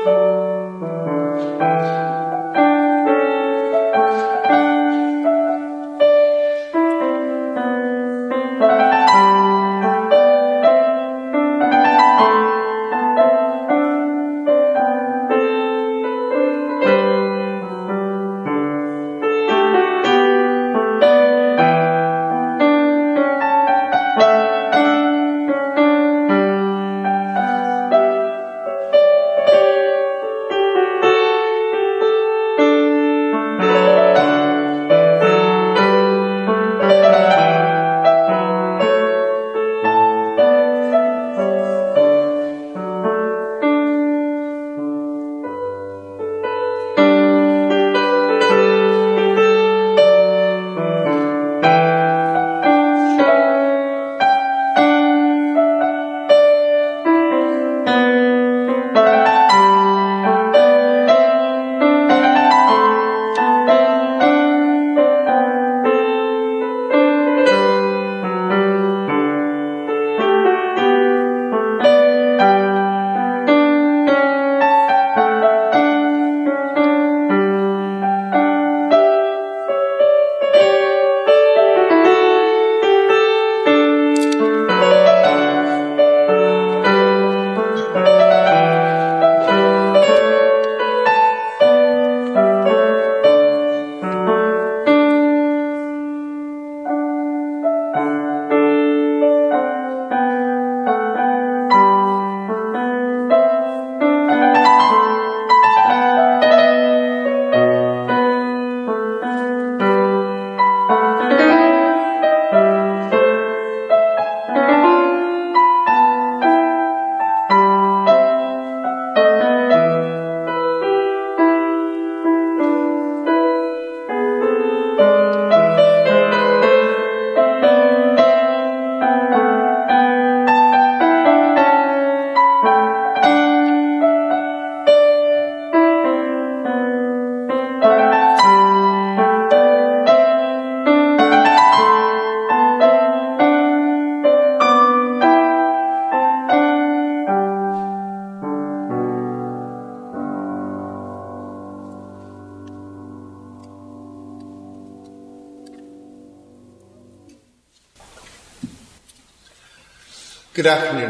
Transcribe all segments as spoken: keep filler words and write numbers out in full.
Good afternoon,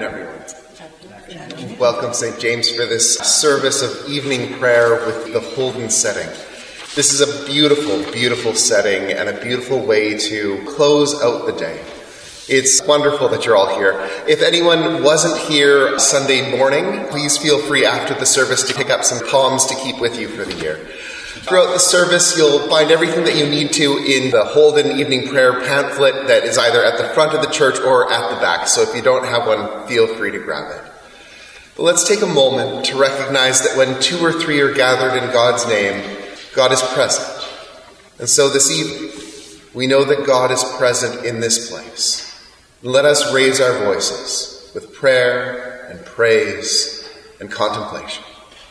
everyone. Welcome, Saint James, for this service of evening prayer with the Holden setting. This is a beautiful, beautiful setting and a beautiful way to close out the day. It's wonderful that you're all here. If anyone wasn't here Sunday morning, please feel free after the service to pick up some poems to keep with you for the year. Throughout the service, you'll find everything that you need to in the Holden Evening Prayer pamphlet that is either at the front of the church or at the back. So if you don't have one, feel free to grab it. But let's take a moment to recognize that when two or three are gathered in God's name, God is present. And so this evening, we know that God is present in this place. Let us raise our voices with prayer and praise and contemplation.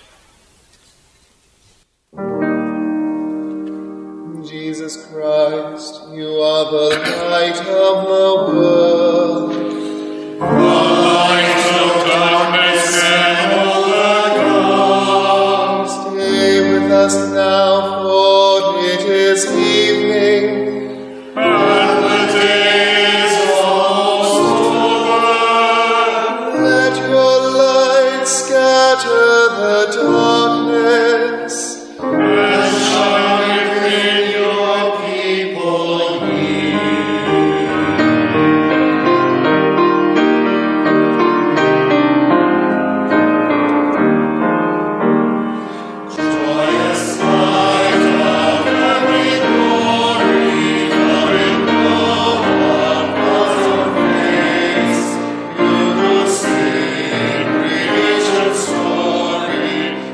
Jesus Christ, you are the light of the world. The light of darkness and overcome. Stay with us now, for it is evening, and the day is almost over. Let your light scatter the darkness, and shine within your people here. Joyous light of every glory, coming blow across your face, you will sing creation's story.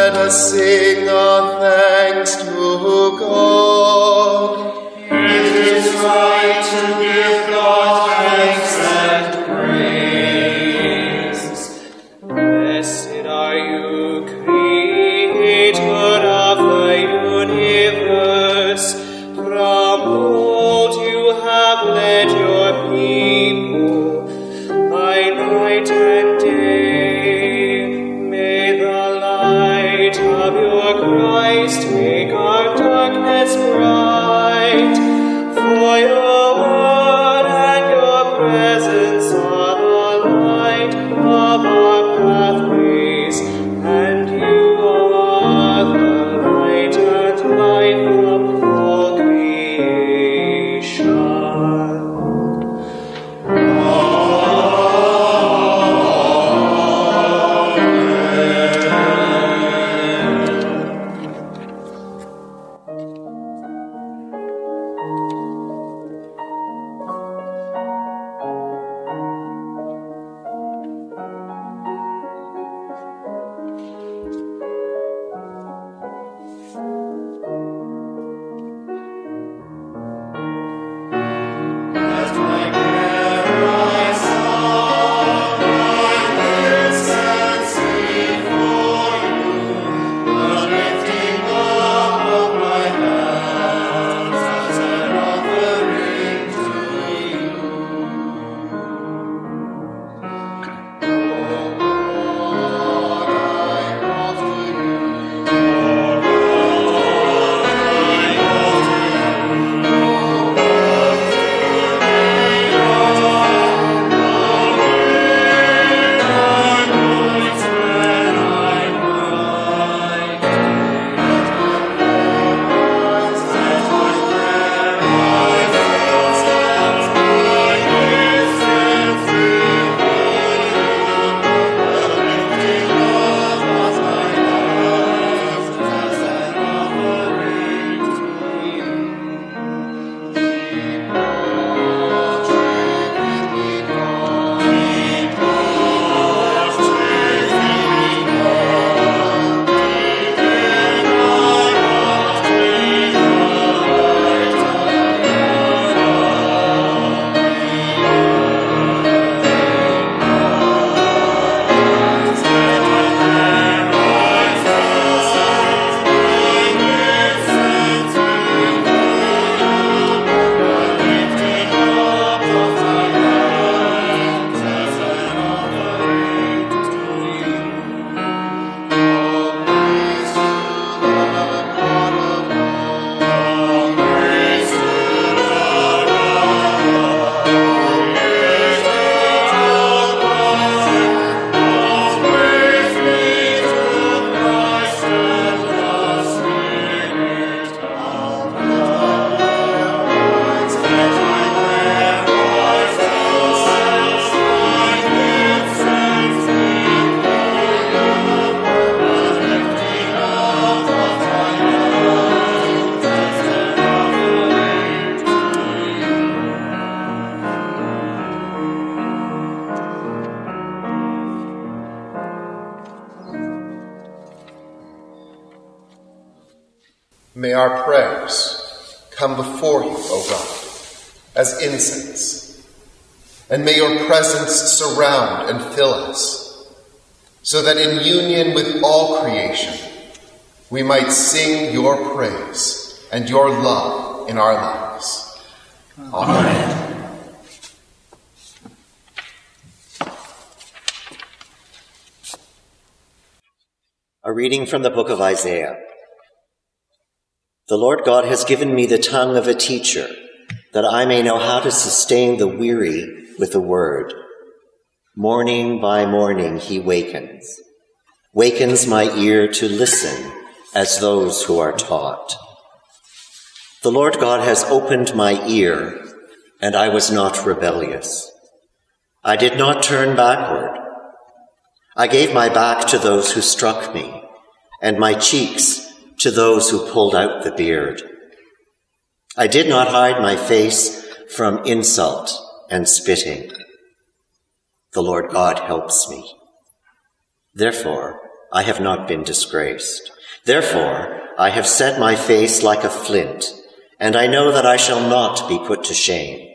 let us sing our thanks to God. It is right to give God thanks and praise. Blessed are you, Creator of the universe. From old you have led your people by night and day. May the light of your Christ make our darkness bright. For your word and your presence are the light of our pathways, and you are the light and life of all creation. May our prayers come before you, O God, as incense, and may your presence surround and fill us, so that in union with all creation, we might sing your praise and your love in our lives. Amen. Amen. A reading from the book of Isaiah. The Lord God has given me the tongue of a teacher, that I may know how to sustain the weary with the word. Morning by morning he wakens, wakens my ear to listen as those who are taught. The Lord God has opened my ear, and I was not rebellious. I did not turn backward. I gave my back to those who struck me, and my cheeks to those who pulled out the beard. I did not hide my face from insult and spitting. The Lord God helps me. Therefore, I have not been disgraced. Therefore, I have set my face like a flint, and I know that I shall not be put to shame.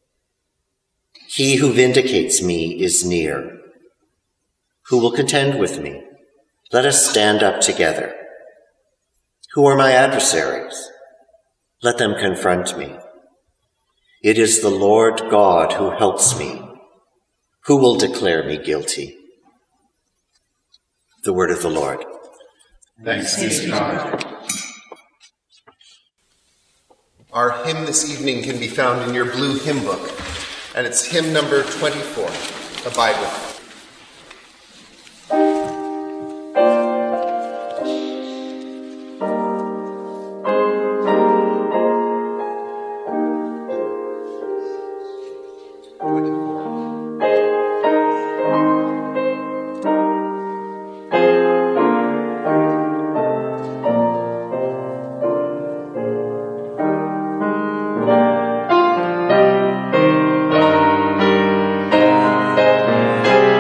He who vindicates me is near. Who will contend with me? Let us stand up together. Who are my adversaries? Let them confront me. It is the Lord God who helps me. Who will declare me guilty? The word of the Lord. Thanks be to God. Our hymn this evening can be found in your blue hymn book, and it's hymn number twenty-four. Abide with me. Thank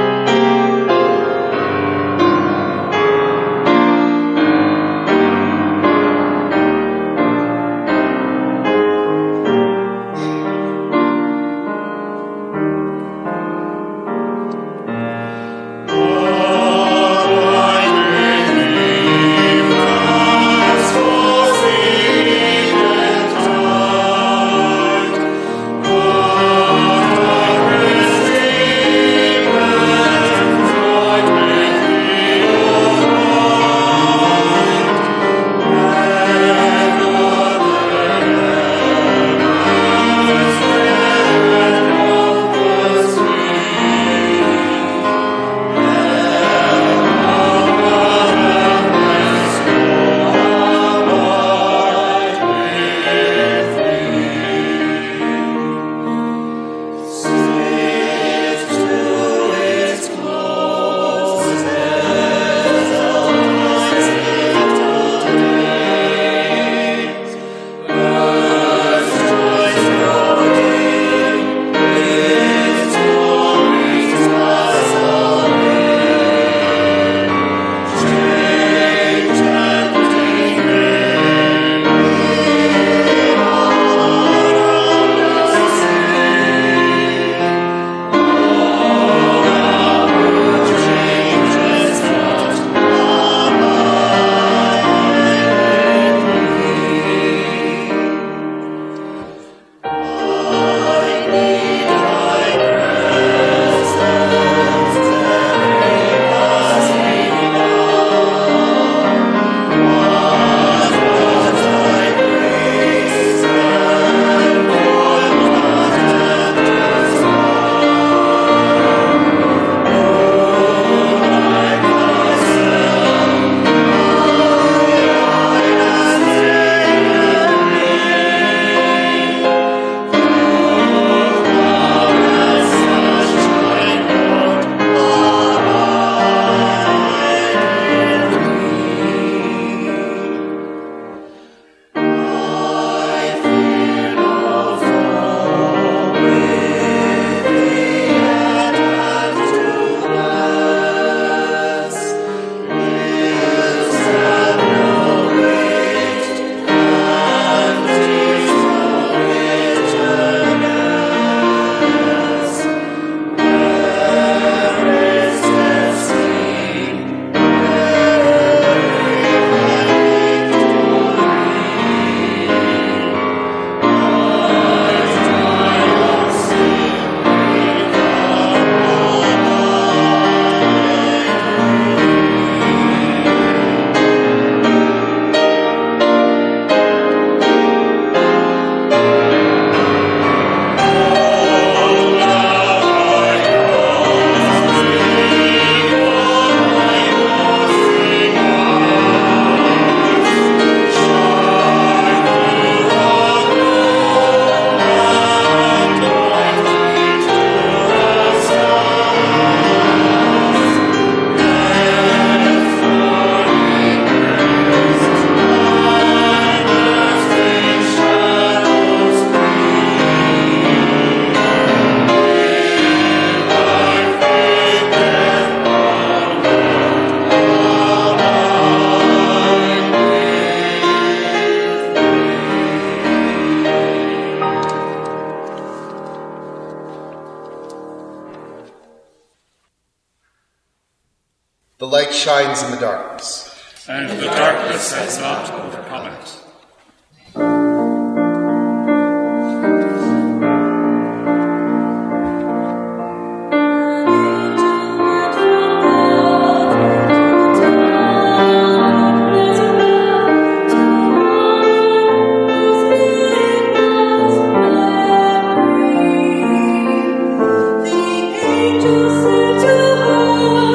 shines in the darkness, and the darkness has not overcome it.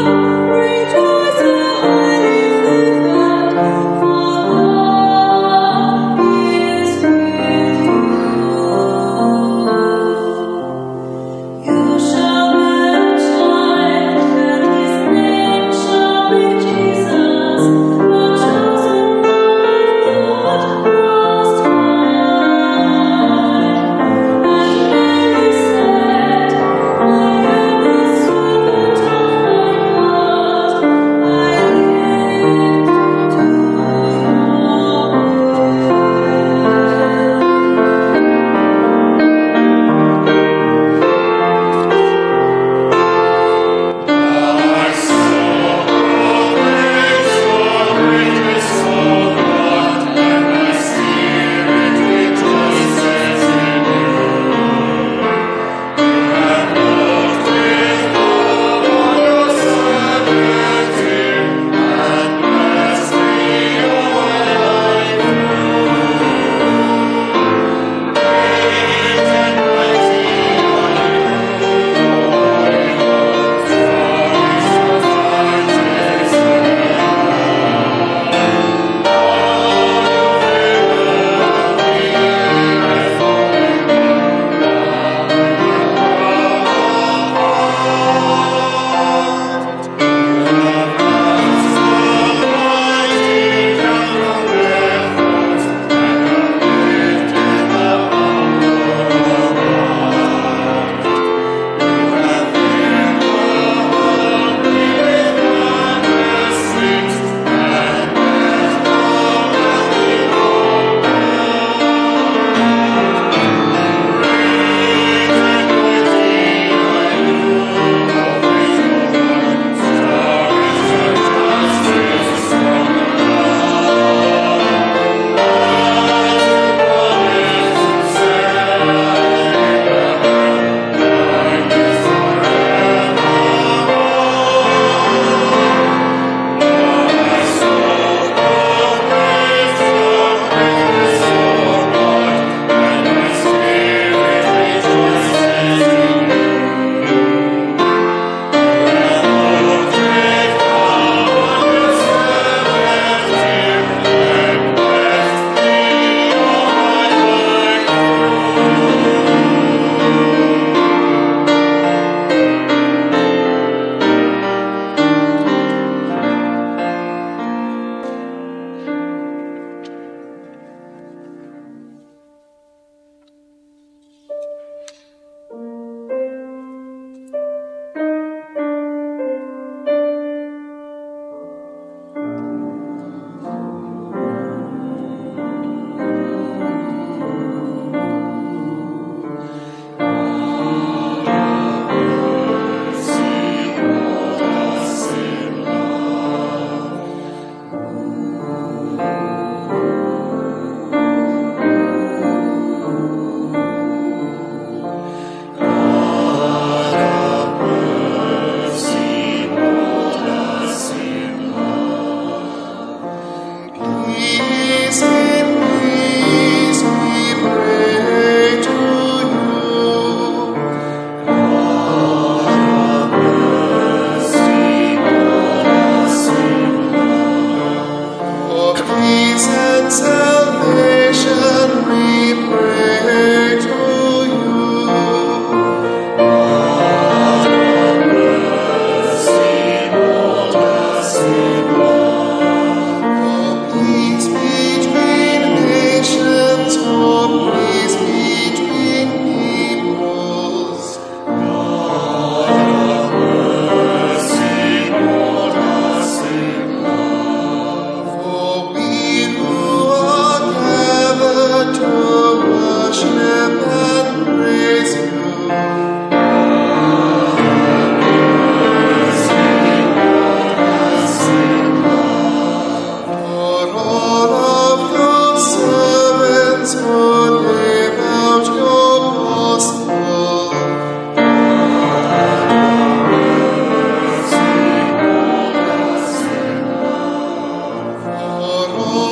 Rejoice, O highly favored, for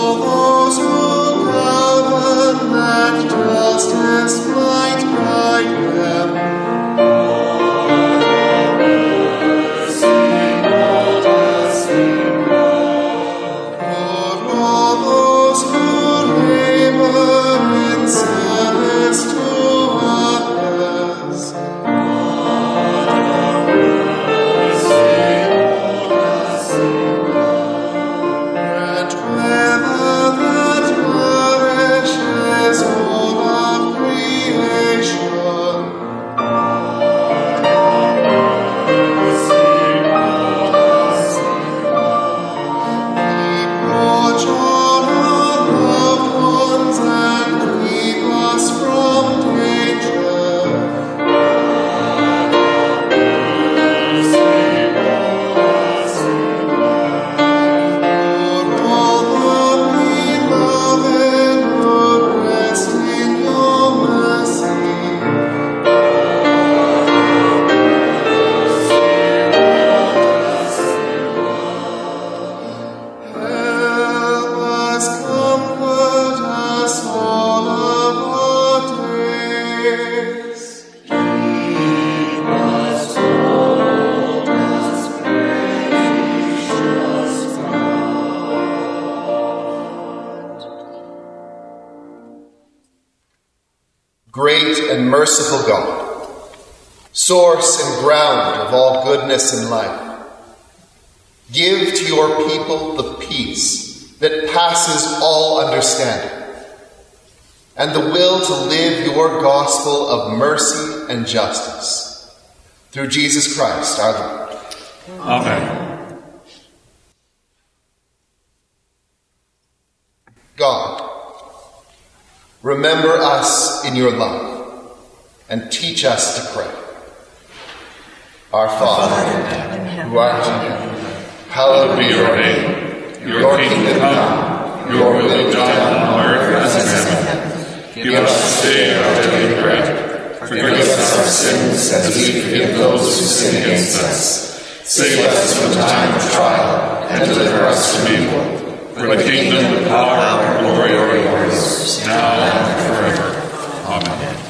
Great and merciful God, source and ground of all goodness and life, give to your people the peace that passes all understanding, and the will to live your gospel of mercy and justice. Through Jesus Christ our Lord. Amen. God, remember us in your love, and teach us to pray. Our Father, who art in heaven, hallowed be your name. Your kingdom come, your will be done on earth as in heaven. Give us this day our daily bread. Forgive us our sins as we forgive those who sin against us. Save us from the time of trial, and deliver us from evil. For the kingdom, the power, and glory are yours, now and forever. Amen.